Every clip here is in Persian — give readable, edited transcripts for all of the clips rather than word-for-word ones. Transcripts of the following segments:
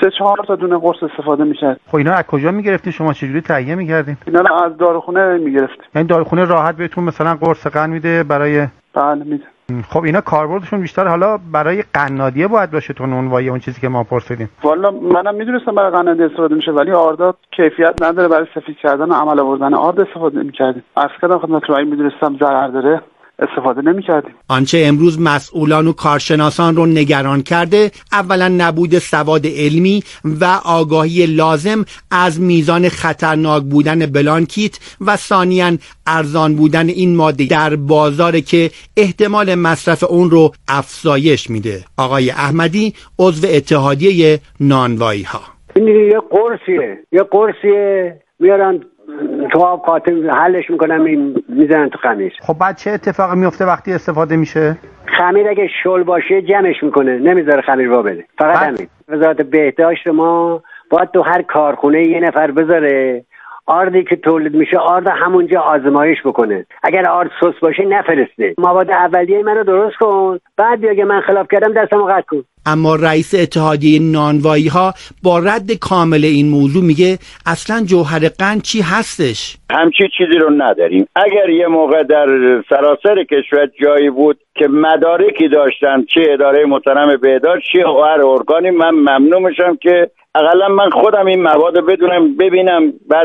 3-4 تا دونه قرص استفاده می‌کرد. خب اینا از کجا می‌گرفتین شما؟ چجوری تهیه می‌کردین؟ اینا رو از داروخونه می‌گرفتیم. یعنی داروخونه راحت بهتون مثلا قرص قند میده برای؟ بله میده. خب اینا کاربردشون بیشتر حالا برای قنادیه باید باشه تو نونوایی، اون چیزی که ما پرسیدیم. والا منم میدونستم برای قنادی استفاده میشه، ولی آردات کیفیت نداره، برای سفید کردن و عمل آوردن آرد استفاده می‌کردیم. عرض کردم خدمت شما میدونستم ضرر داره، استفاده نمی‌کردیم. آنچه امروز مسئولان و کارشناسان رو نگران کرده، اولا نبود سواد علمی و آگاهی لازم از میزان خطرناک بودن بلانکیت و ثانیاً ارزان بودن این ماده در بازار که احتمال مصرف اون رو افزایش میده. آقای احمدی عضو اتحادیه نانوایی ها: این یه قرصیه میارن تو آب قاطع حلش میکنم، این میزنن تو خمیر. خب بعد چه اتفاقی میفته وقتی استفاده میشه؟ خمیر اگه شل باشه جمعش میکنه، نمیذاره خمیر وا بده. فقط همین. وزارت بهداشت ما باید تو هر کارخونه یه نفر بذاره آردی که تولید میشه آرد همونجا آزمایش بکنه. اگر آرد سوس باشه نفرسته. مواد اولیه منو درست کن، بعد بیا که من خلاف کردم دستمو قطع کن. اما رئیس اتحادیه نانوایی ها با رد کامل این موضوع میگه اصلا جوهر قند چی هستش؟ همچی چیزی رو نداریم. اگر یه موقع در سراسر کشور جایی بود که مدارکی داشتن، چه اداره محترم بهداشت چه هر ارگانی، من ممنون میشم که اقلا من خودم این مواد بدونم، ببینم بعد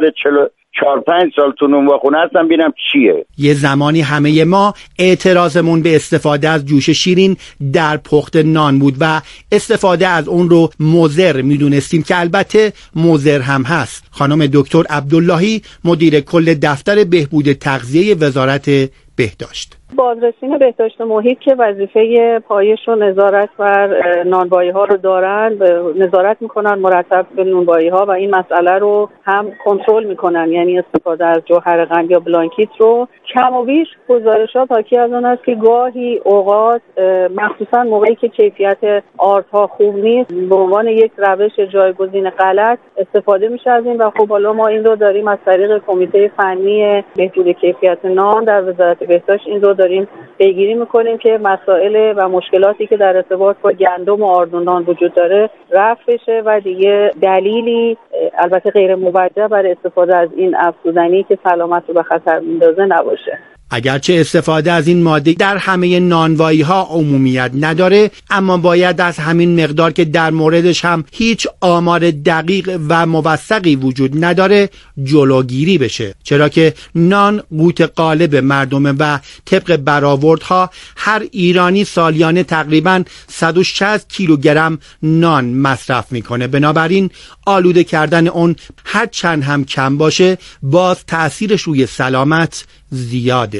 4-5 سال تو نونواخونه هستم ببینم چیه. یه زمانی همه ما اعتراضمون به استفاده از جوش شیرین در پخت نان بود و استفاده از اون رو مضر میدونستیم که البته مضر هم هست. خانم دکتر عبداللهی مدیر کل دفتر بهبود تغذیه وزارت بهداشت: بازرسین بهداشت محیط که وظیفه پایش و نظارت بر نانوایی ها رو دارن، نظارت میکنن مرتب به نانوایی ها و این مسئله رو هم کنترل میکنن، یعنی استفاده از جوهر قند یا بلانکیت رو. کم و بیش گزارشات حاکی از اون است که گاهی اوقات مخصوصا موقعی که کیفیت آردها خوب نیست به عنوان یک روش جایگزین غلط استفاده میشه از این و خب حالا ما این رو داریم از طریق کمیته فنی بهبود کیفیت نان در وزارت بهداشت این رو داریم پیگیری میکنیم که مسائل و مشکلاتی که در ارتباط با گندم و آردونان وجود داره رفع بشه و دیگه دلیلی البته غیر موجه برای استفاده از این افزودنی که سلامت رو به خطر میندازه نباشه. اگرچه استفاده از این ماده در همه نانوایی ها عمومیت نداره، اما باید از همین مقدار که در موردش هم هیچ آمار دقیق و موثقی وجود نداره جلوگیری بشه، چرا که نان قوت غالب مردمه و طبق برآوردها هر ایرانی سالیانه تقریباً 160 کیلوگرم نان مصرف میکنه. بنابراین آلوده کردن اون هر چند هم کم باشه باز تأثیرش روی سلامت زیاده.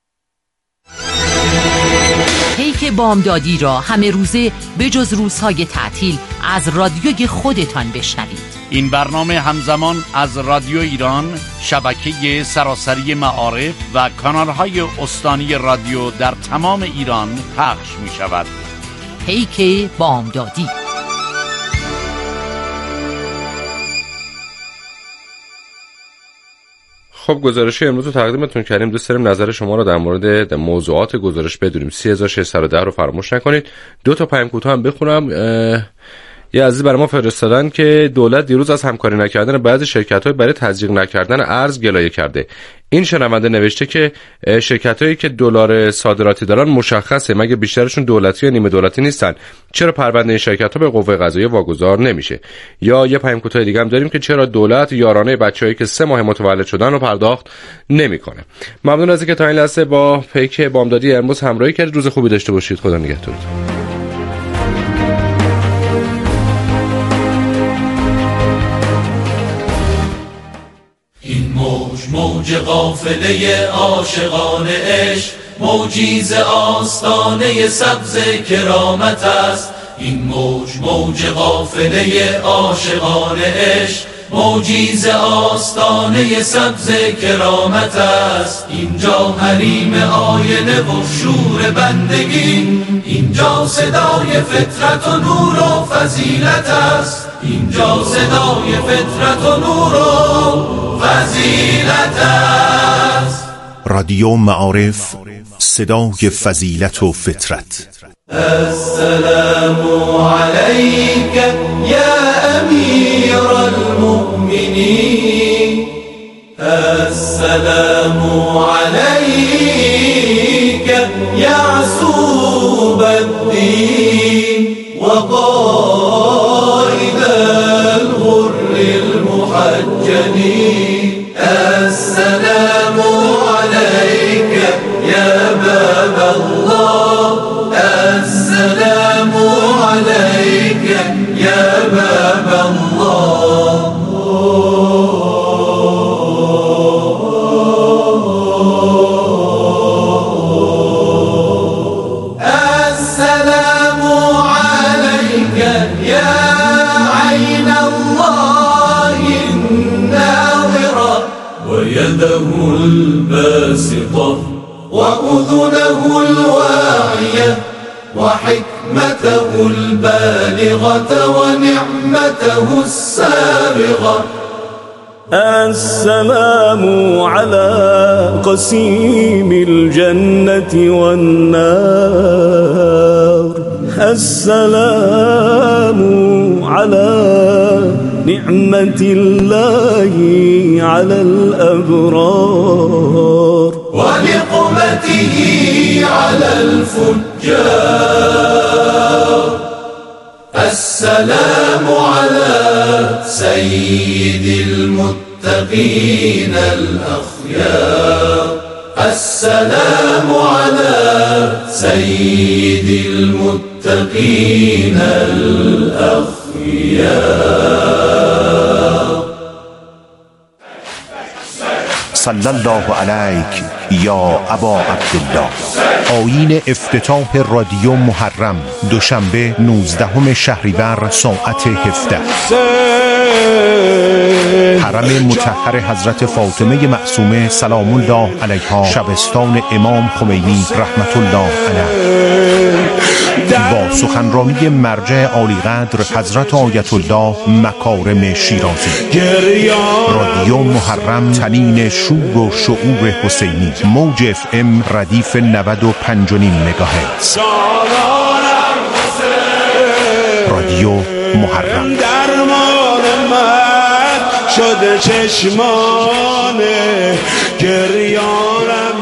پیک بامدادی را همه روزه بجز روزهای تعطیل از رادیوی خودتان بشنوید. این برنامه همزمان از رادیو ایران، شبکه سراسری معارف و کانالهای استانی رادیو در تمام ایران پخش می شود. پیک بامدادی. خب گزارش امروز رو تقدیمتون کردیم. دوست داریم نظر شما رو در مورد موضوعات گزارش بدونیم. 3610 رو فراموش نکنید. 2 تا پیام کوتاه هم بخونم. یه عزیزی برای ما فرستادن که دولت دیروز از همکاری نکردن بعضی شرکت‌ها برای تزریق نکردن ارز گلایه کرده. این شنونده نوشته که شرکت‌هایی که دلار صادراتی دارن مشخصه، مگه بیشترشون دولتی یا نیمه دولتی نیستن؟ چرا پرونده این شرکت‌ها به قوه قضاییه واگذار نمیشه؟ یا یه پیام کوتاه دیگه هم داریم که چرا دولت یارانه بچه‌هایی که 3 ماه متولد شدن رو پرداخت نمی‌کنه؟ ممنون از اینکه تا این لحظه با پیک بامدادی امروز همراهی کردید. روز خوبی داشته باشید. خدا نگهدارتون. موج قافله عاشقان عشق، موجی ز آستانه سبز کرامت است. این موج قافله عاشقان عشق، موجی ز آستانه سبز کرامت است. اینجا حریم آینه و شور بندگی، اینجا صدای فطرت و نور و فضیلت است. اینجا صدای فطرت و نور و فضیلت است. رادیو معارف، صدای فضیلت و فطرت. السلام علیک یا المؤمنين السلام عليك يعصوب الدين وقائد الغر المحجلين السلام عليك يا باب الله السلام عليك يا باب الله السلام عليك يا عين الله الناظرة ويده الباسطة وأذنه الواعية وحكمته البالغة ونعمته السابغة السلام على قسيم الجنة والنار السلام على نعمة الله على الأبرار ونقمته على الفجار السلام على سيد المتقين الأخيار السلام على سيد المتقين الأخيار صلی الله علیک یا ابا عبدالله. آیین افتتاح رادیو محرم دوشنبه 19 شهریور ساعت 17. حرم مطهر حضرت فاطمه معصومه سلام الله علیها، شبستان امام خمینی رحمت الله علیه، با سخنرانی مرجع عالیقدر حضرت آیت الله مکارم شیرازی. رادیو محرم تنین شور و شعور حسینی، موج اف ام ردیف 95.5 مگاهرتز. رادیو محرم شده چشمان گریانم.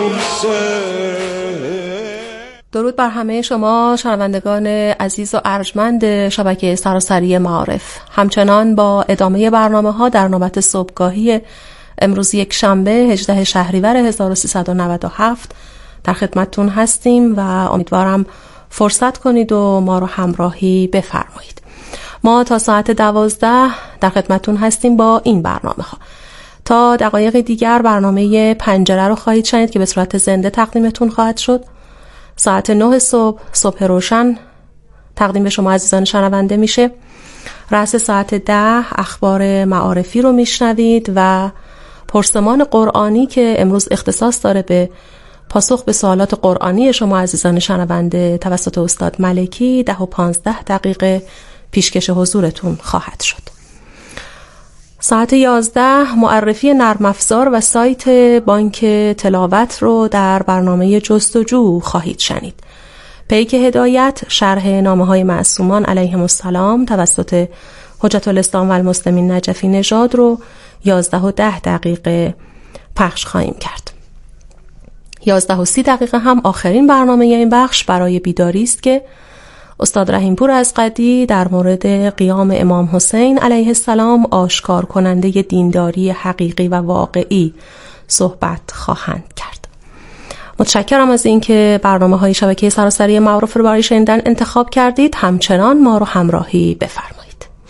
درود بر همه شما شنوندگان عزیز و ارجمند شبکه سراسری معارف. همچنان با ادامه برنامه‌ها در نوبت صبحگاهی امروز یک شنبه 18 شهریور 1397 در خدمتتون هستیم و امیدوارم فرصت کنید و ما رو همراهی بفرمایید. ما تا ساعت 12 در خدمتتون هستیم با این برنامه‌ها. تا دقایق دیگر برنامه پنجره رو خواهید شنید که به صورت زنده تقدیمتون خواهد شد. ساعت 9 صبح روشن تقدیم به شما عزیزان شنونده میشه. رأس ساعت 10 اخبار معارفی رو میشنوید و پرسمان قرآنی که امروز اختصاص داره به پاسخ به سوالات قرآنی شما عزیزان شنونده توسط استاد ملکی 10 و 15 دقیقه پیشکش حضورتون خواهد شد. ساعت 11 معرفی نرم افزار و سایت بانک تلاوت رو در برنامه جستجو خواهید شنید. پیک هدایت شرح نامه‌های معصومان علیهم السلام توسط حجت الاسلام و المسلمین نجفی نژاد رو 11 و 10 دقیقه پخش خواهیم کرد. 11 و 30 دقیقه هم آخرین برنامه این بخش برای بیداری است که استاد رحیمپور از قدی در مورد قیام امام حسین علیه السلام آشکار کننده دینداری حقیقی و واقعی صحبت خواهند کرد. متشکرم از اینکه برنامه‌های شبکه سراسری معارف رو برای شنیدن انتخاب کردید. همچنان ما رو همراهی بفرمایید.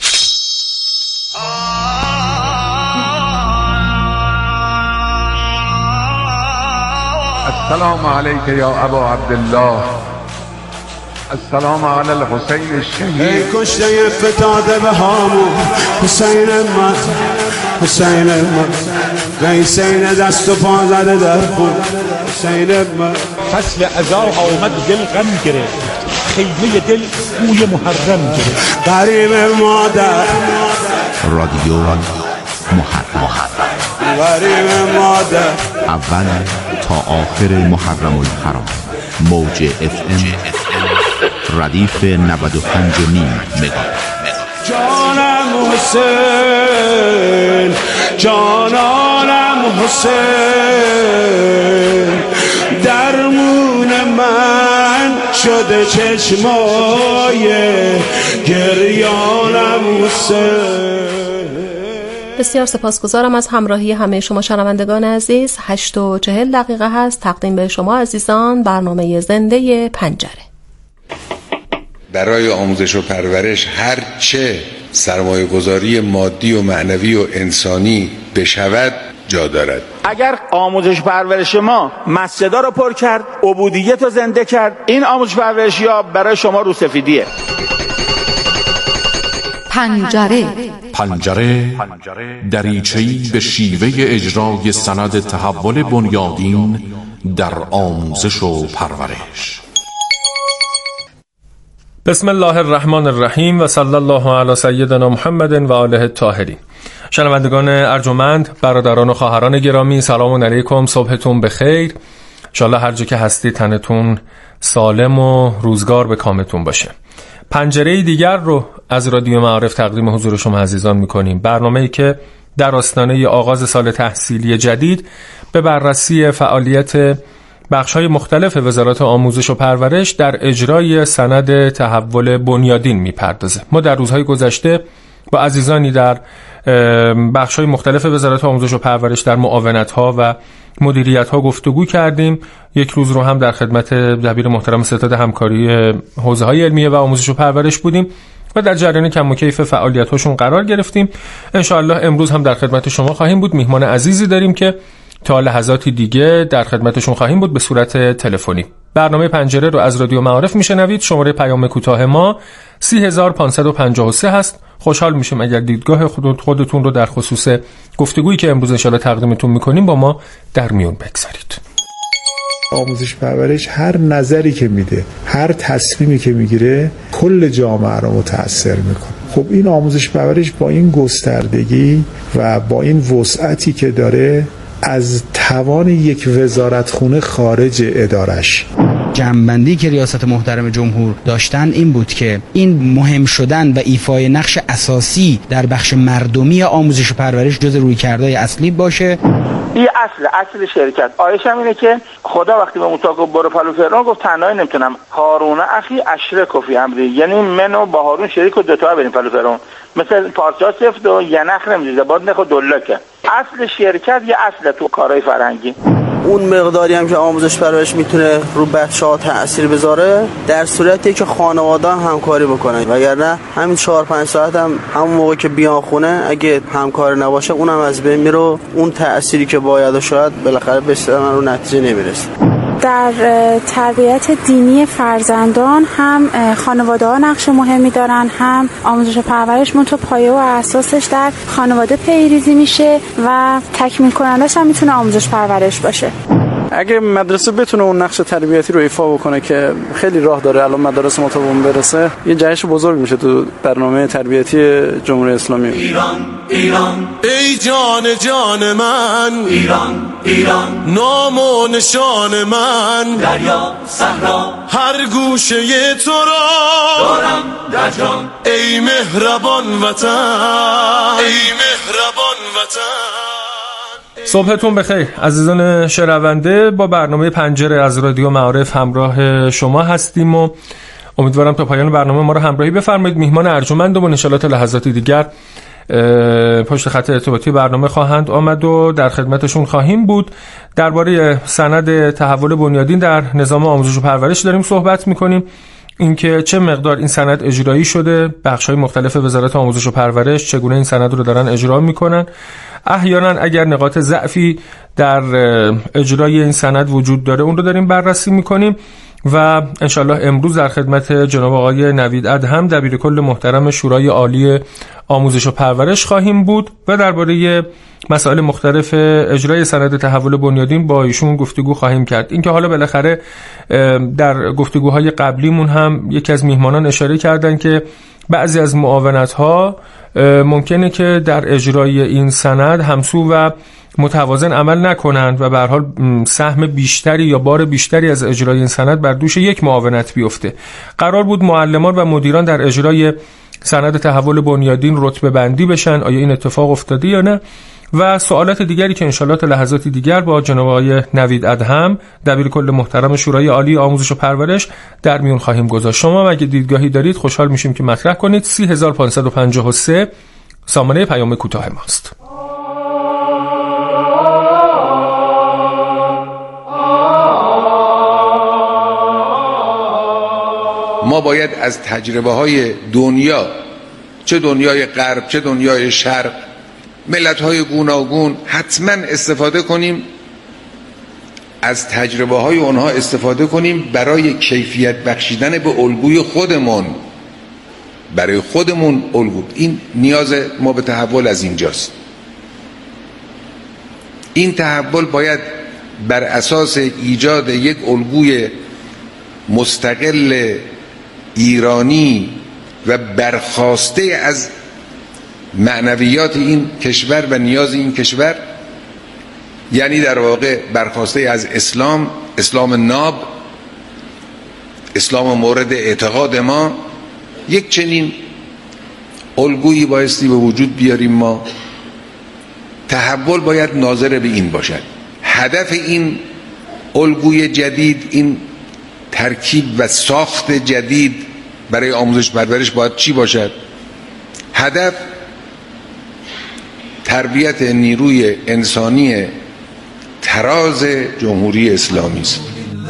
السلام علیک یا ابا عبدالله، السلام علی الحسین الشهید. ای کشته فتاده به هامون حسین من، حسین من، قیسین دست و پا زده در خون حسین من. فصل عزا آمد دل غم گرفت، خیمه دل بوی محرم گرفت. غریب مادر رادیو محرم، غریب مادر اول تا آخر محرم الحرام، موج اف ام ردیف 95.5 مگاهرتز. جانم حسین جانانم حسین درمون من شده چشمای گریانم حسین. بسیار سپاسگزارم از همراهی همه شما شنوندگان عزیز. 8:40 هست تقدیم به شما عزیزان برنامه زنده پنجره. برای آموزش و پرورش هر چه سرمایه گذاری مادی و معنوی و انسانی بشود جا دارد. اگر آموزش پرورش ما مسجدا رو پر کرد، عبودیت رو زنده کرد، این آموزش پرورشی ها برای شما روسفیدیه. پنجره دریچه‌ای به شیوه اجرای سند تحول بنیادین در آموزش و پرورش. بسم الله الرحمن الرحیم و صلی الله علی سیدنا محمد و آله الطاهرین. شنوندگان ارجمند، برادران و خواهران گرامی، سلام علیکم، صبحتون بخیر. انشالله هر جا که هستی تنتون سالم و روزگار به کامتون باشه. پنجره دیگر رو از رادیو معارف تقدیم حضور شما عزیزان میکنیم. برنامه‌ای که در آستانه آغاز سال تحصیلی جدید به بررسی فعالیت بخش‌های مختلف وزارت آموزش و پرورش در اجرای سند تحول بنیادین میپردازه. ما در روزهای گذشته با عزیزانی در بخش‌های مختلف وزارت آموزش و پرورش در معاونت‌ها و مدیریت‌ها گفتگو کردیم. یک روز رو هم در خدمت دبیر محترم ستاد همکاری حوزه‌های علمیه و آموزش و پرورش بودیم و در جریان کم و کیف فعالیت‌هاشون قرار گرفتیم. انشاءالله امروز هم در خدمت شما خواهیم بود. میهمان عزیزی داریم که تا لحظاتی دیگه در خدمتشون خواهیم بود به صورت تلفنی. برنامه پنجره رو از رادیو معارف میشنوید. شماره پیام کوتاه ما 30553 هست. خوشحال میشیم اگر دیدگاه خودتون رو در خصوص گفتگویی که امروز انشاءالله تقدیمتون میکنیم با ما در میون بگذارید. آموزش پرورش هر نظری که میده، هر تصمیمی که میگیره کل جامعه رو متاثر میکنه. خب این آموزش پرورش با این گستردگی و با این وسعتی که داره از توان یک وزارتخونه خارج ادارش. جمع‌بندی که ریاست محترم جمهور داشتن این بود که این مهم شدن و ایفای نقش اساسی در بخش مردمی آموزش و پرورش جز رویکردهای اصلی باشه. این اصل شرکت. آیشم اینه که خدا وقتی به موسی گفت برو پلو فرعون گفت تنهایی نمیتونم، هارون اخی اشرک فی امری، یعنی منو با هارون شریک و دوتا بریم پلو فرعون. مثل پارچه سفت و ینخ نمیزه باد نخو دلکه. اصل شرکت یه اصل تو کارهای فرهنگی. اون مقداری هم که آموزش پرورش میتونه رو بچه‌ها تأثیر بذاره در صورتی که خانواده همکاری بکنن، وگرنه همین 4-5 ساعت هم همون موقع که بیان خونه اگه همکار نباشه اونم از بین میره، اون تأثیری که باید و شاید بالاخره به اصطلاح رو نتیجه نمیرسه. در تربیت دینی فرزندان هم خانواده‌ها نقش مهمی دارن، هم آموزش و پرورش منتو پایه و اساسش در خانواده پیریزی میشه و تکمیل کنندش هم میتونه آموزش پرورش باشه. اگه مدرسه بتونه اون نقش تربیتی رو ایفا بکنه که خیلی راه داره الان مدارس ما تا اون برسه، یه جهش بزرگ میشه تو برنامه تربیتی جمهوری اسلامی. ایران ایران ای جان من، ایران نام و نشان من، دریا صحرا هر گوشه تو را دارم در جان، ای مهربان وطن، ای مهربان وطن. صبحتون بخیر عزیزان شنونده. با برنامه پنجره از رادیو معارف همراه شما هستیم و امیدوارم تا پایان برنامه ما رو همراهی بفرمایید. میهمان ارجمندم و ان شاءالله تا لحظات دیگر پشت خط ارتباطی برنامه خواهند آمد و در خدمتشون خواهیم بود. درباره سند تحول بنیادین در نظام آموزش و پرورش داریم صحبت میکنیم. اینکه چه مقدار این سند اجرایی شده، بخش‌های مختلف وزارت آموزش و پرورش چگونه این سند رو دارن اجرا میکنن، احیانا اگر نقاط ضعفی در اجرای این سند وجود داره اون رو داریم بررسی میکنیم و انشالله امروز در خدمت جناب آقای نوید ادهم دبیر کل محترم شورای عالی آموزش و پرورش خواهیم بود و درباره مسائل مختلف اجرای سند تحول بنیادین با ایشون گفتگو خواهیم کرد. اینکه حالا بالاخره در گفتگوهای قبلیمون هم یکی از میهمانان اشاره کردن که بعضی از معاونت‌ها ممکنه که در اجرای این سند همسو و متوازن عمل نکنند و به هر حال سهم بیشتری یا بار بیشتری از اجرای این سند بر دوش یک معاونت بیفته. قرار بود معلمان و مدیران در اجرای سند تحول بنیادین رتبه بندی بشن، آیا این اتفاق افتاده یا نه، و سوالات دیگری که انشالله تا لحظات دیگر با جناب آقای نوید ادهم دبیرکل محترم شورای عالی آموزش و پرورش در میون خواهیم گذاشت. شما اگه دیدگاهی دارید خوشحال میشیم که مطرح کنید. 30553 سامانه پیام کوتاه ماست. ما باید از تجربه های دنیا، چه دنیای غرب چه دنیای شرق، ملت های گوناگون، حتما استفاده کنیم، از تجربه های اونها استفاده کنیم برای کیفیت بخشیدن به الگوی خودمون، برای خودمون الگو. این نیاز ما به تحول از اینجاست. این تحول باید بر اساس ایجاد یک الگوی مستقل ایرانی و برخاسته از معنویات این کشور و نیاز این کشور، یعنی در واقع برخاسته از اسلام ناب، اسلام مورد اعتقاد ما، یک چنین الگویی بایستی به وجود بیاریم. ما تحول باید ناظر به این باشد. هدف این الگوی جدید، این ترکیب و ساخت جدید برای آموزش پرورش باید چی باشد؟ هدف تربیت نیروی انسانی تراز جمهوری اسلامی است.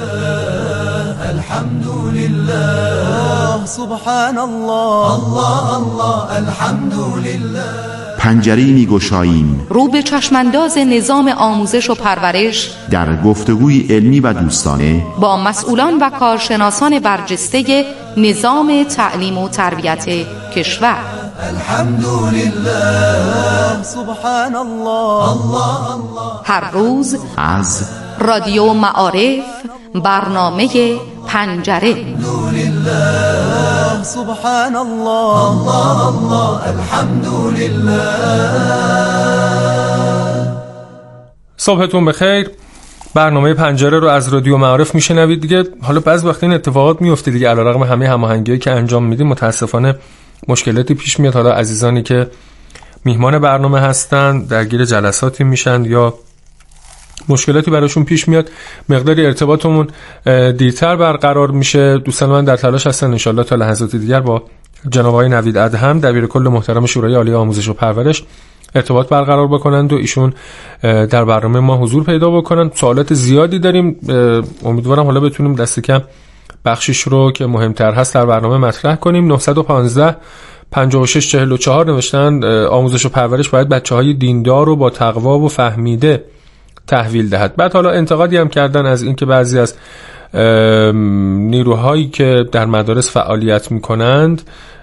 الحمدلله سبحان الله الله الله الحمدلله. پنجره‌ای می‌گشاییم رو به چشمانداز نظام آموزش و پرورش در گفتگوی علمی و دوستانه با مسئولان و کارشناسان برجسته نظام تعلیم و تربیت کشور. الحمدلله سبحان الله الله الله. هر روز از رادیو معارف برنامه پنجره. الحمدلله سبحان الله الله الله الحمدلله. صبحتون بخیر. برنامه پنجره رو از رادیو معارف میشنوید دیگه. حالا بعضی وقت این اتفاقات میفته دیگه، علیرغم همه هماهنگی‌هایی که انجام میدیم متاسفانه مشکلاتی پیش میاد. حالا عزیزانی که میهمان برنامه هستن درگیر جلساتی میشن یا مشکلاتی براشون پیش میاد، مقداری ارتباطمون دیرتر برقرار میشه. دوستان من در تلاش هستن انشالله تا لحظات دیگر با جناب آقای نوید ادهم دبیرکل محترم شورای عالی آموزش و پرورش ارتباط برقرار بکنند و ایشون در برنامه ما حضور پیدا بکنن. سوالات زیادی داریم، امیدوارم حالا بتونیم دست کم بخشش رو که مهمتر هست در برنامه مطرح کنیم. 915 5644 نوشتن آموزش و پرورش باید بچه‌های دیندار رو با تقوا و فهمیده تحویل دهد. بعد حالا انتقادی هم کردن از اینکه بعضی از نیروهایی که در مدارس فعالیت میکنند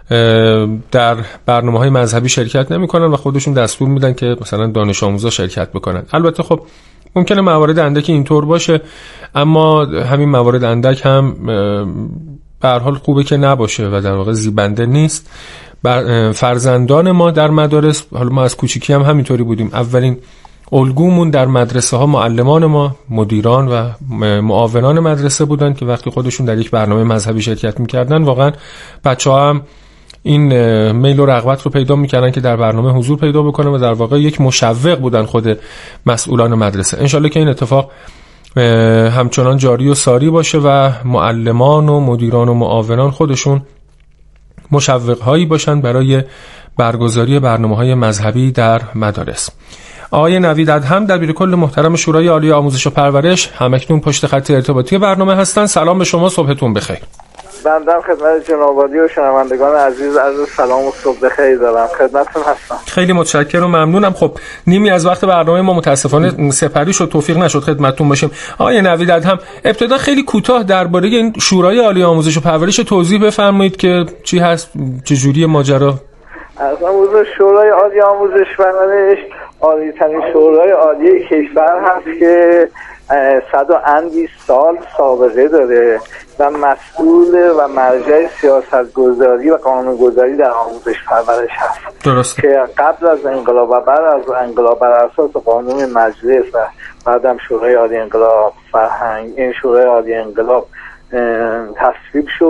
در برنامه‌های مذهبی شرکت نمی‌کنن و خودشون دستور میدن که مثلا دانش آموزا شرکت بکنن. البته خب ممکنه موارد اندکی اینطور باشه، اما همین موارد اندک هم به هر حال خوبه که نباشه و در واقع زیبنده نیست. فرزندان ما در مدارس، حالا ما از کوچیکی هم همینطوری بودیم، اولین الگومون در مدرسه ها معلمان ما، مدیران و معاونان مدرسه بودن که وقتی خودشون در یک برنامه مذهبی شرکت میکردن واقعا بچه‌ها هم این میل و رغبت رو پیدا میکردن که در برنامه حضور پیدا بکنن و در واقع یک مشوق بودن خود مسئولان مدرسه. انشالله که این اتفاق همچنان جاری و ساری باشه و معلمان و مدیران و معاونان خودشون مشوق هایی باشن برای برگزاری برنامه‌های مذهبی در مدارس. آقای نوید ادهم دبیرکل محترم شورای عالی آموزش و پرورش همکنون پشت خط ارتباطی برنامه هستند. سلام به شما، صبحتون بخیر. بنده خدمت جناب عالی و شنوندگان عزیز عرض سلام و صبح بخیر دارم. خدمتتون هستم. خیلی متشکرم و ممنونم. خب نیمی از وقت برنامه ما متاسفانه سپری شد، توفیق نشد خدمتتون باشیم. آقای نوید ادهم ابتدا خیلی کوتاه درباره این شورای عالی آموزش و پرورش توضیح بفرمایید که چی هست، چه جوری ماجرا؟ از موضوع شورای عالی آموزش و پرورش عالی ترین شورای عالی کشور هست که 100 و اندی سال سابقه داره و مسئول و مرجع سیاستگذاری و قانونگذاری در آموزش پرورش هست. درست. که قبل از انقلاب و بعد از انقلاب بر اساس قانون مجلس و بعدم شورای عالی انقلاب فرهنگ، این شورای عالی انقلاب تصویب شد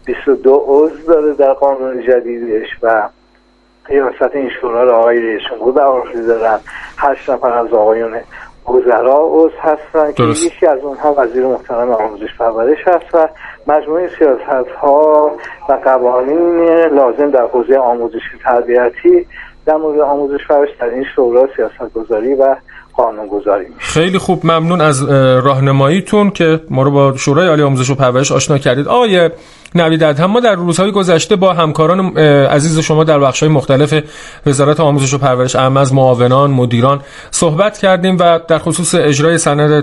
22 عضو داره در قانون جدیدش و ریاست این شورا رو آقای رئیس جمهور بر عهده دارن. 8 نفر از آقایون وزرا عضو هستن که یکی از اونها وزیر محترم آموزش پرورش هست و مجموعه سیاست‌ها و قوانین لازم در حوزه آموزش تربیتی در مورد آموزش پرورش در این شورا سیاست‌گذاری و قانون‌گذاری میشه. خیلی خوب، ممنون از راهنماییتون که ما رو با شورای عالی آموزش و پرورش آشنا کردید. آقای نوید ادهم، ما در روزهای گذشته با همکاران عزیز شما در بخش‌های مختلف وزارت آموزش و پرورش، اهم از معاونان، مدیران صحبت کردیم و در خصوص اجرای سند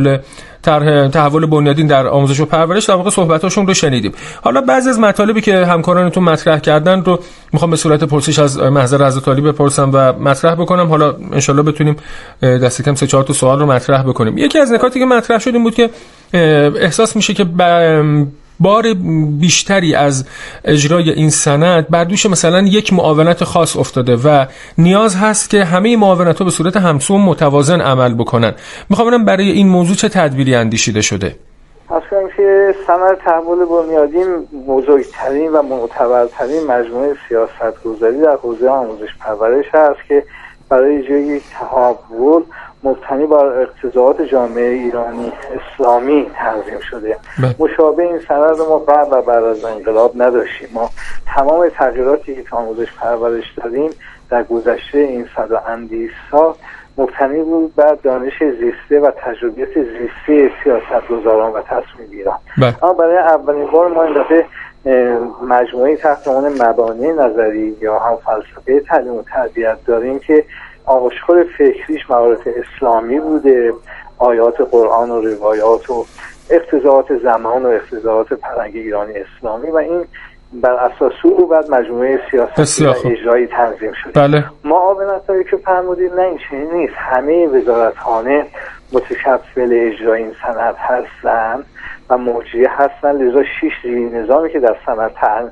تحول بنیادین در آموزش و پرورش در واقع صحبتاشون رو شنیدیم. حالا بعضی از مطالبی که همکارانتون مطرح کردن رو میخوام به صورت پرسش از محضر حضرت عالی بپرسم و مطرح بکنم. حالا انشالله بتونیم دست کم 3-4 تا سوال رو مطرح بکنیم. یکی از نکاتی که مطرح شد این بود که احساس میشه که بار بیشتری از اجرای این سند بر دوش مثلا یک معاونت خاص افتاده و نیاز هست که همه معاونت‌ها به صورت همسو متوازن عمل بکنن. میخوام ببینم برای این موضوع چه تدبیری اندیشیده شده؟ اصلا که سند تحول بنیادین بزرگترین و معتبرترین مجموعه سیاست‌گذاری در حوزه آموزش پرورش هست که برای اجرای تحول مبتنی بر اقتضاعات جامعه ایرانی اسلامی تنظیم شده. مشابه این سند ما قبل و بعد از انقلاب نداشتیم. ما تمام تغییراتی که تو آموزش پرورش دادیم در گذشته این 100 و اندی سال مبتنی بود بر دانش زیسته و تجربیات زیستی سیاستگزاران و تصمیم‌گیران. اما برای اولین بار ما این دفعه مجموعه تحت عنوان مبانی نظری یا هم فلسفه تعلیم و تربیت داریم که آغوشخور فکریش معارف اسلامی بوده، آیات قرآن و روایات و اقتضاعات زمان و اقتضاعات فرهنگ ایرانی اسلامی و این بر اساس او بعد مجموعه سیاسی و اجرایی تنظیم شده. بله. معاونت‌هایی که فرمودید نه این چنین نیست. همه وزارتخانه متکفل اجرای این سند هستن و مرجع هستن، لذا 6 نظامی که در سند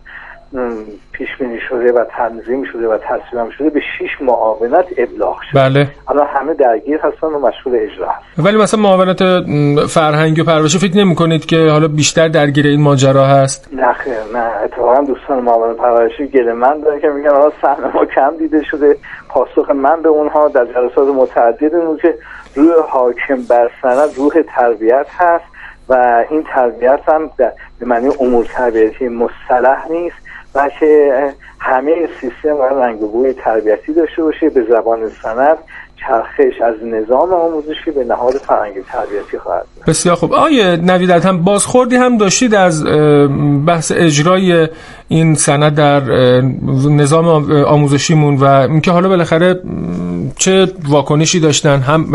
پیش بینی شده و تنظیم شده و تصویب شده به 6 معاونت ابلاغ شده. بله. الان همه درگیر هستن و مشغول اجرا هستن. ولی مثلا معاونت فرهنگ و پرورش فکر نمی‌کنید که حالا بیشتر درگیر این ماجرا هست؟ نه خیر، نه. اتفاقا دوستان معاونت پرورشی گله من دارن که میگن حالا سهم ما کم دیده شده. پاسخ من به اونها در جلسات متعدد اینه که روح حاکم بر سند روح تربیت هست و این تربیت هم به معنی امور تربیتی مصطلح نیست، بلکه همه سیستم باید رنگ و بوی تربیتی داشته باشه. به زبان سند چرخش از نظام آموزشی به نهاد فرهنگی تربیتی خواهد بود. بسیار خوب. آیه نوید ادهم، بازخوردی هم داشتید از بحث اجرای این سند در نظام آموزشیمون و اینکه حالا بالاخره چه واکنشی داشتن هم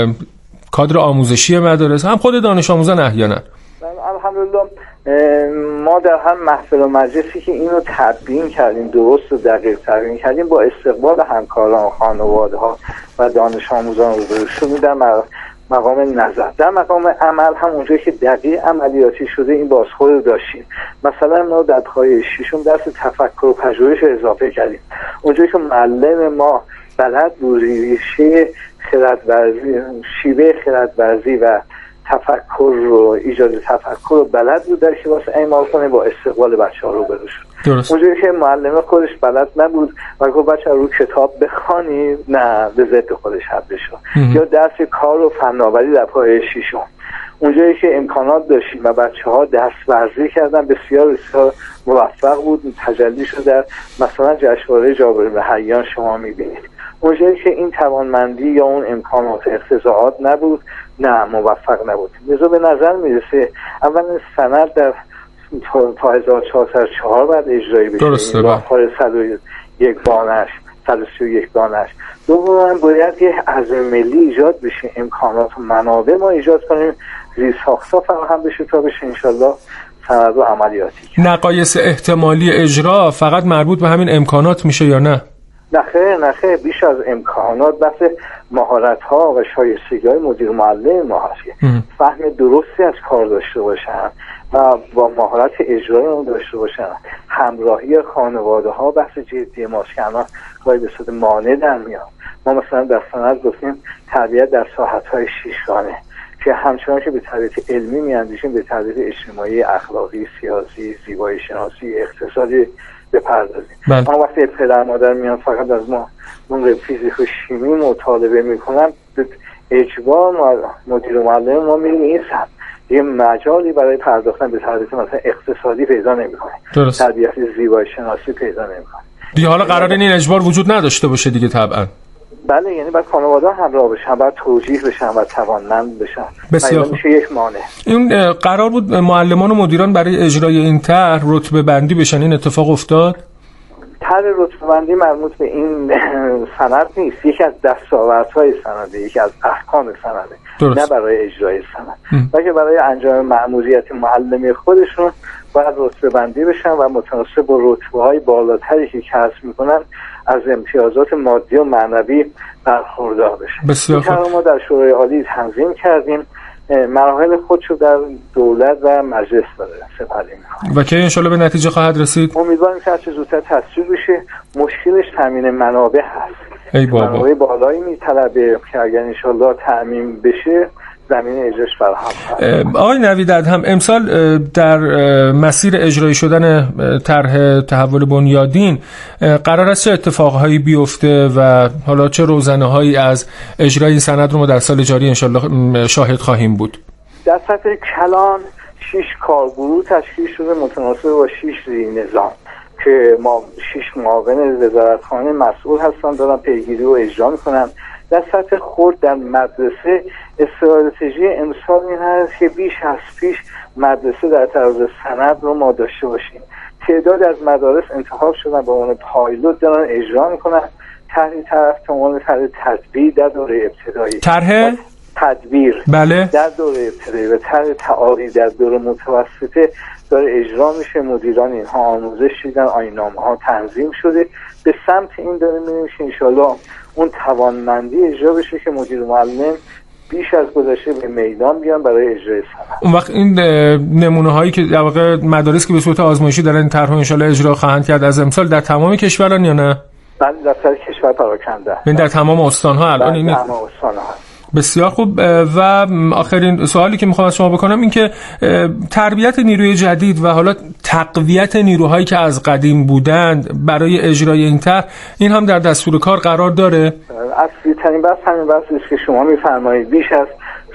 کادر آموزشی مدارس هم خود دانش آموزان احیانا؟ الحمدلله ما در هر محفل و مجلسی که اینو تبیین کردیم، درست و دقیق تبیین کردیم، با استقبال همکاران، خانواده ها و دانش آموزان روبرو شدیم در مقام نظر. در مقام عمل هم اونجایی که دقیق عملیاتی شده این بازخورد داشتیم. مثلا ما در پایه 6 درس تفکر و پژوهش اضافه کردیم. اونجایی که معلم ما بلد بود ریشه خردورزی، شیوه خردورزی و تفکر رو، ایجاد تفکر رو بلد بود در کلاس اعمال کنه، با استقبال بچه‌ها رو برو شد. اونجایی که معلم خودش بلد نبود و گفت بچه‌ها رو کتاب بخوانید، نه به ضد خودش حمله شد. یا درس کار و فناوری در پایه 6 اونجایی که امکانات داشتیم و بچه‌ها درس ورزی کردن بسیار بسیار موفق بود، تجلی شد در مثلا جشنواره جابر بن حیان شما می‌بینید. اونجایی که این توانمندی یا اون امکانات اقتضاعات نبود، نه موفق نبود. لذا به نظر میرسه اول سند در تا 1404 بعد اجرایی بشه. درسته. با 101 بانش 131 بانش. دوما باید یه عزم ملی ایجاد بشه، امکانات و منابع ما ایجاد کنیم، زیرساخت‌ها فراهم بشه تا بشه انشالله سند و عملیاتی. نقایص احتمالی اجرا فقط مربوط به همین امکانات میشه یا نه؟ نخیر بیش از امکانات بحث مهارت‌ها و شایستگی‌های مدیر معلم ما هست که فهم درستی از کار داشته باشن و با مهارت اجرایی اون داشته باشن. همراهی خانواده‌ها بحث جدی ماست که الان گاهی به صورت مانع در میاد. ما مثلا در سند گفتیم تربیت در ساحت‌های 6 گانه که همچنان که به طریق علمی میاندیشیم به طریق اجتماعی، اخلاقی، سیاسی، زیبایی شناسی، اقتصادی بپردازیم. اما وقتی پدر مادر میان فقط از ما اون فیزیک و شیمی مطالبه میکنن، به اجبار مدیر و معلم ما میریم این سمت، یه مجالی برای پرداختن به طریق مثلا اقتصادی پیدا نمیکنه، تربیت زیبایی شناسی پیدا نمیکنه دیگه. حالا قرار این اجبار وجود نداشته باشه دیگه طبعا. بله، یعنی باید خانواده همراه بشن، باید توجیه بشن، باید توانمند بشن. بسیار میشه یک مانع. این قرار بود معلمان و مدیران برای اجرای این طرح رتبه بندی بشن، این اتفاق افتاد؟ طرح رتبه بندی مربوط به این سند نیست، یکی از دستاوردهای سنده، یکی از احکام سنده، نه برای اجرای سند، بلکه برای انجام مأموریت معلمی خودشون باید رتبه بندی بشن و متناسب با رتبه‌های بالاتری که کسب میکنن از امتیازات مادی و معنوی برخوردار بشن. بسیار خوب. ما در شورای عالی تنظیم کردیم، مراحل خودشو در دولت و مجلس داره سپری می‌کنه و که انشالله به نتیجه خواهد رسید. امیدواریم که هرچه زودتر تصویب بشه. مشکلش تامین منابع هست. ای بابا. منابع بالایی میطلبه که اگر انشالله تامین بشه زمین اجراش فراهم. آقای نویداد هم امسال در مسیر اجرایی شدن طرح تحول بنیادین قرار است چه اتفاقهایی بیفته و حالا چه روزنه‌هایی از اجرای این سند رو ما در سال جاری انشالله شاهد خواهیم بود؟ در سطح کلان 6 کارگروه تشکیل شده متناسب با 6 نظام که ما 6 معاون وزارتخانه مسئول هستن، دارن پیگیری و اجرا میکنن. در سطح خرد در مدرسه استراتژی امسال این هست که بیش از پیش مدرسه در طراز سند رو ما داشته باشیم. تعداد از مدارس انتخاب شدن به عنوان پایلوت دارن اجرا میکنن. طرح عنوان تدبیر در دوره ابتدایی، طرح تدبیر بله در دوره ابتدایی و طرح تعالی در دوره متوسطه داره اجرا میشه. مدیران اینها آموزش دیدن، آیین‌نامه‌ها تنظیم شده. به سمت این داره میریم که انشالله اون توانمندی اجرا بشه که مدیر معلم بیش از گذشته به میدان بیان برای اجرای سند. اون وقت این نمونه هایی که در واقع مدارس که به صورت آزمایشی دارن این طرح انشالله اجرا خواهند کرد از امسال در تمام کشورن یا نه؟ بله، در سر کشور پراکنده. این در تمام استان ها الان این تمام استان ها. بسیار خوب. و آخرین سوالی که میخوام از شما بکنم این که تربیت نیروی جدید و حالا تقویت نیروهایی که از قدیم بودند برای اجرای این طرح، این هم در دستور کار قرار داره؟ اصلی ترین بحث همین بحثی است که شما میفرمایید. بیش از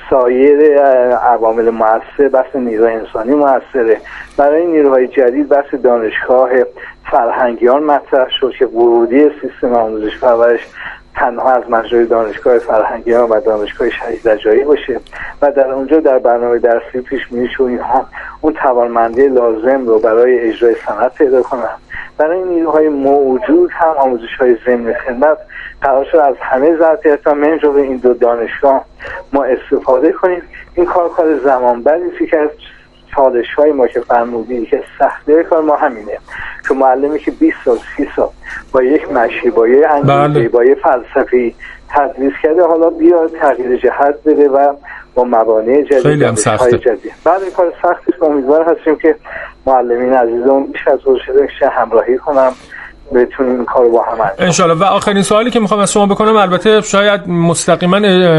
سایر عوامل مؤثر بحث نیروی انسانی مؤثره. برای نیروهای جدید بحث دانشگاه فرهنگیان مطرح شد که ورودی سیستم آموزش پرورش تنها از مجرای دانشگاه فرهنگیان و دانشگاه شهید رجایی باشه و در اونجا در برنامه درسی پیش بینی شد اینها اون توانمندی لازم رو برای اجرای سند پیدا کنن. برای نیروهای موجود هم آموزش‌های ضمن خدمت قرار شد از همه ظرفیت‌ها من جمله این دو دانشگاه ما استفاده کنیم. این کار زمانبری است که از چالش‌های ما که فرمودید که سخته کار ما همینه که معلمی که 20 سال 30 سال با یک مشیبایه انگیزه با یک فلسفی تدریس کرده حالا بیاد تغییر جهت بده و با مبانی جدید خیلی هم سخته. بعد این کار سختی است. امیدوار هستیم که معلمین عزیزمون بیش از حد شده همراهی کنم بتونیم این کارو با هم انجام بدیم. انشالله. و آخرین سوالی که میخوام از شما بکنم البته شاید مستقیما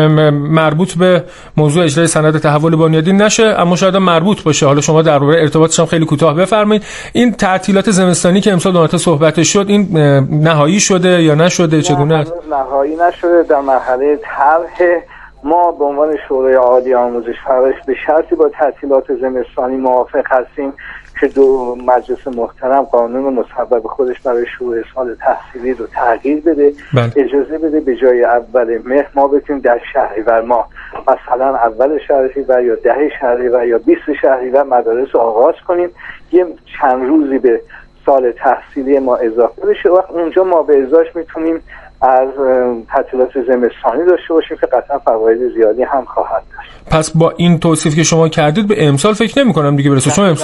مربوط به موضوع اجرای سند تحول بنیادین نشه اما شاید مربوط باشه، حالا شما درباره ارتباطش هم خیلی کوتاه بفرمایید. این تعطیلات زمستانی که امسال دو تا صحبت شد این نهایی شده یا نشده؟ چگونه است؟ نهایی نشده. در مرحله طرح ما به عنوان شورای عالی آموزش پرورش به شرطی با تعطیلات زمستانی موافق هستیم که دو مجلس محترم قانون مصوب خودش برای شروع سال تحصیلی رو تغییر بده. اجازه بده به جای اول مهر ما بتونیم در شهریور ماه مثلا اول شهریور یا 10 شهریور یا 20 شهریور مدارس رو آغاز کنیم. یه چند روزی به سال تحصیلی ما اضافه بشه و اونجا ما به ازاش میتونیم از تعطیلات زمستانی داشته باشیم که قطعا فواید زیادی هم خواهد داشت. پس با این توصیف که شما کردید به امسال فکر نمی کنم دیگه برسه، چون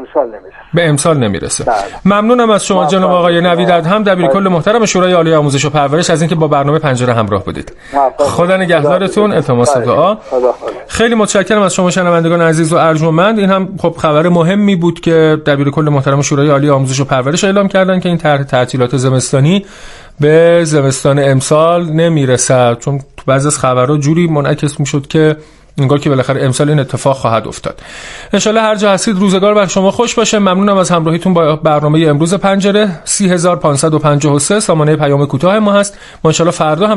به امسال نمیرسه. ممنونم از شما جناب آقای نویداد هم دبیرکل محترم شورای عالی آموزش و پرورش از اینکه با برنامه پنجره همراه بودید. خدا نگهدارتون. التماس دعا. خیلی متشکرم از شما شنوندگان عزیز و ارجمند. این هم خب خبر مهمی بود که دبیرکل محترم شورای عالی آموزش و پرورش اعلام کردن که این طرح تعطیلات زمستانی به زمستان امسال نمیرسد، چون تو بعضی از خبرها جوری منعکس میشد که انگار که بالاخره امسال این اتفاق خواهد افتاد. انشالله هر جا هستید روزگار بر شما خوش باشه. ممنونم از همراهیتون با برنامه امروز پنجره. 30553 سامانه پیام کوتاه ما هست. ما انشالله فردا هم